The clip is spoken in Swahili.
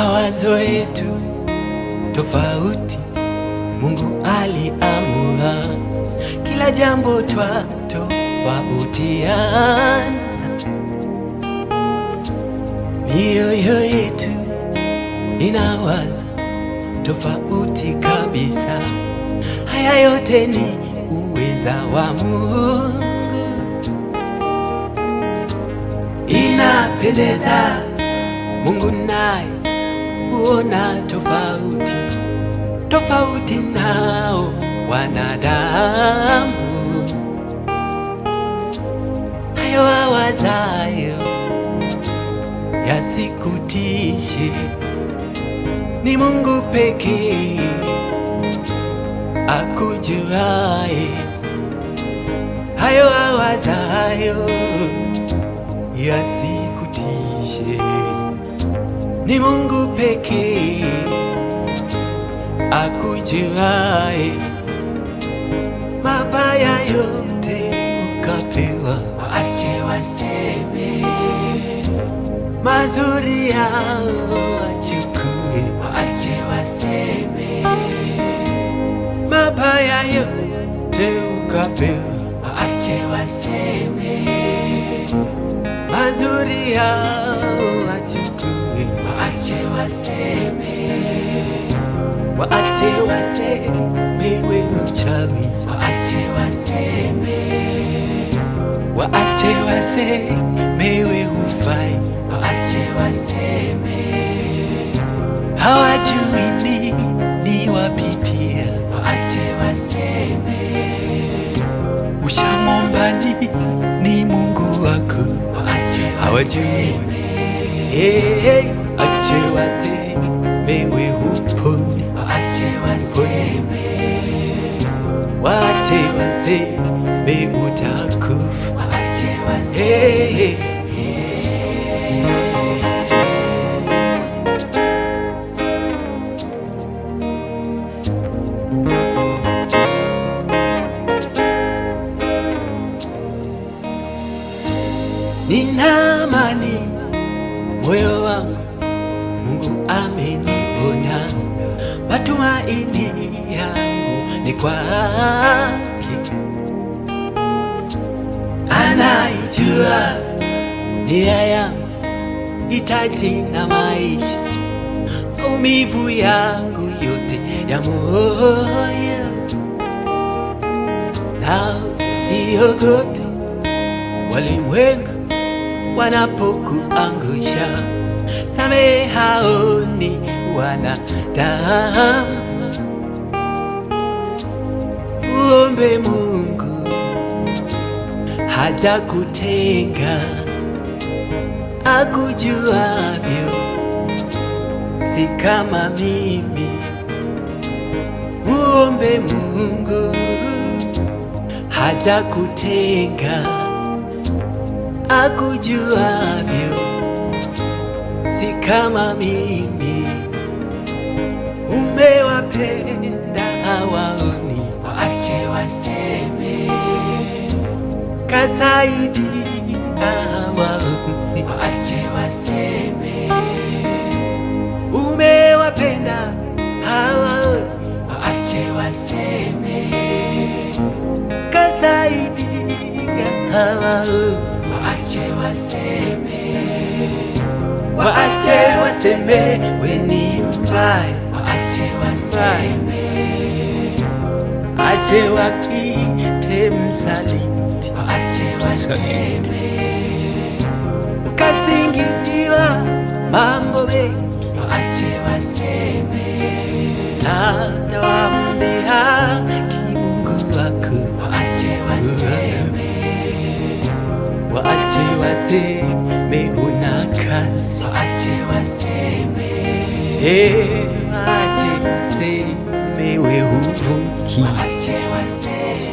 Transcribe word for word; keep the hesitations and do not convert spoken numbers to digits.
mawazo yetu tofauti, Mungu aliamua kila jambo twatofautiana. Mioyo yetu inawaza tofauti kabisa. Haya yote ni uweza wa Mungu. Inapendeza Mungu naye uona tofauti tofauti nao wanadamu. Hayo awazayo yasikutishe, ni Mungu pekee akujuaye. Hayo awazayo yasikutishe, ni Mungu pekee akujuaye. Mabaya yote ukapewa, waache waseme. Mazuri yao wachukue, waache waseme. Mabaya yote ukapewa, waache waseme. Mazuri yao wachukue, waache waseme. Waache waseme we mchawi, waache waseme. Waache waseme we hufai, waache waseme. Hawajui nini wapitia, waache waseme. Ushamwomba nini Mungu wako, hawajui. Hey, hey, ache waseme we huponi, waache waseme. Waache waseme utakufa, waache waseme. Hey, hey. Nina amani moyo wangu, Mungu ameniponya. Matumaini yangu ni kwake, anaijua nia yangu, hitaji na maisha. Maumivu yangu yote ya moyo, na siogopi walimwengu wanapokuangusha. Samehe hao ni wanadamu. Uombe Mungu hajakutenga, akujuavyo, si kama mimi. Uombe Mungu hajakutenga, akujuavyo, si kama mimi. Umewapenda hawaoni, waache waseme. Kasaidia hawaoni, waache waseme. Umewapenda hawaoni, waache waseme. Kasaidia hawaoni, waache waseme. Waache waseme we ni mbaya, waache waseme. Ache wakite msaliti, waache waseme. Ukasingiziwa mambo mengi, waache waseme. Hata waambia Mungu wako, waache waseme. Waache waseme una kazi, waache waseme. Hey, waache waseme we huvuki, waache waseme.